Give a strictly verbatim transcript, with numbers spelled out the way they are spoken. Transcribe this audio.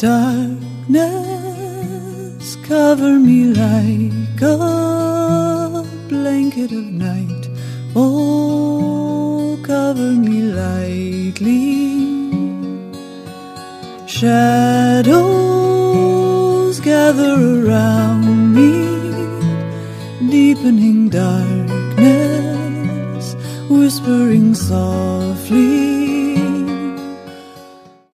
Darkness, cover me like a blanket of night. Oh, cover me lightly. Shadows gather around me, deepening darkness, whispering softly.